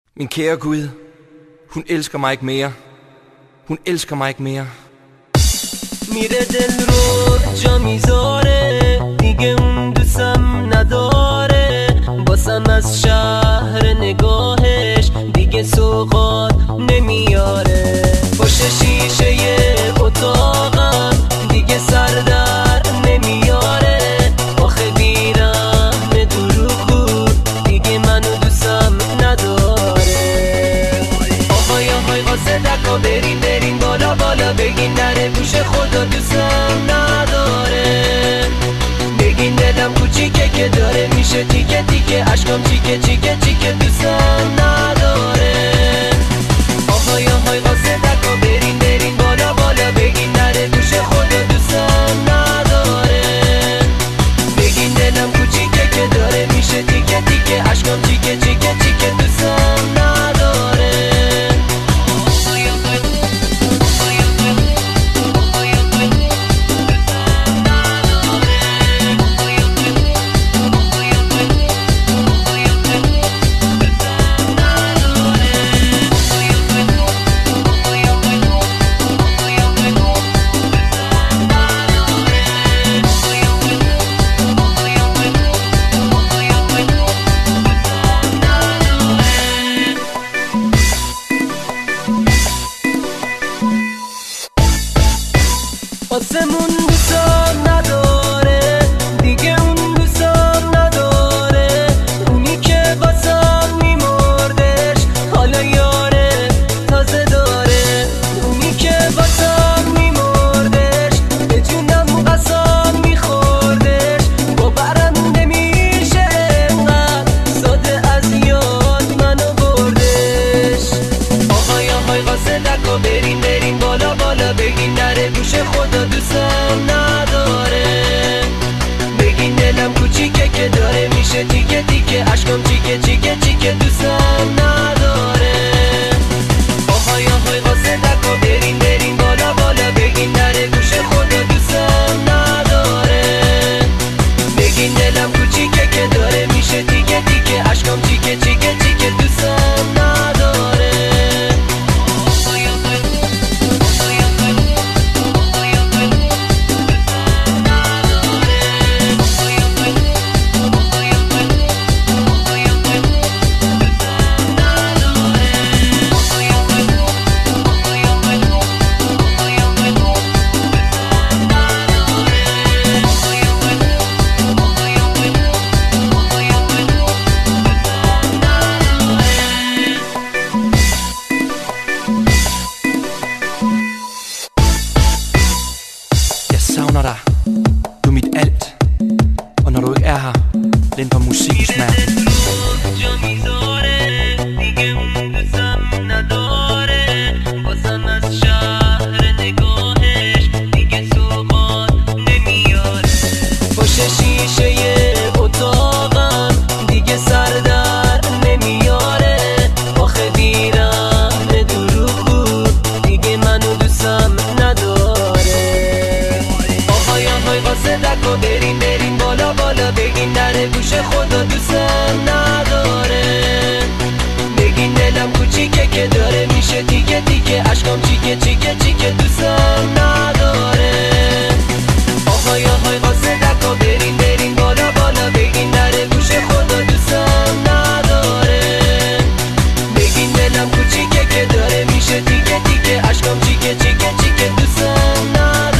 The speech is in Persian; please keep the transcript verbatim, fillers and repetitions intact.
Min kære Gud, hun elsker mig ikke mere. Hun elsker mig ikke mere. میره دل رو جا میذاره، دیگه اون دوستم نداره. باسم از شهر نگاهش دیگه سوغات نمیاره. پشت شیشه اتاقم دیگه سردر نمیاره. آخه بیرم دروغو دیگه منو دوستم نداره. آهای آهای قاصدکا برین برین بالا بالا، بگین در گوش خدا دوستم نداره. بگین دلم کوچیکه که داره میشه تیکه تیکه، اشکام چیکه چیکه چیکه دوستم نداره. آهای آهای قاصدکا برین برین بالا بالا، بگین در گوش خدا دوستم نداره. بگین دلم کوچیکه که داره میشه تیکه تیکه، اشکام چیکه چیکه چیکه دوستم نداره. آسمون دوستم نداره، دیگه اون دوستم نداره. اونی که واسم میمردش حالا یاره تازه داره. اونی که واسم میمردش به جونم قسم میخوردش. باورم نمیشه انقدر ساده از یاد منو بردش. آهای آهای قاصدکا برین برین بالا بالا، بگین در گوش خدا دوستم نداره. بگین دلم کوچیکه که داره میشه تیکه تیکه، اشکام چیکه چیکه چیکه دوستم نداره. آهای آهای قاصدکا برین برین بالا بالا، بگین در گوش خدا دوستم نداره. بگین دلم کوچیکه که داره میشه تیکه تیکه، اشکام چیکه چیکه چیکه دوستم نداره. Savner dig, du er mit alt. Og når du ikke er her, lemper musikkens mærke. پشت شیشه اتاقم دیگه سردر نمیاره. آخه بیرم دروغو دیگه منو دوستم نداره. آهای آهای قاصدکا برین برین بالا بالا، بگین در گوش خدا دوستم نداره. بگین دلم کوچیکه که داره میشه تیکه تیکه، اشکام چیکه چیکه چیکه دوستم نداره. آهای آهای قاصدکا برین برین بالا بالا، بگین در گوش خدا دوستم نداره. بگین دلم کوچیکه که داره میشه تیکه تیکه، اشکام چیکه چیکه چیکه دوستم نداره.